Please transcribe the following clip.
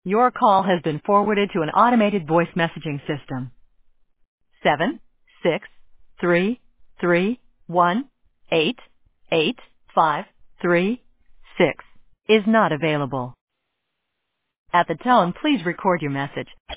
Your call has been forwarded to an automated voice messaging system. 76331888536 is not available. At the tone, please record your message.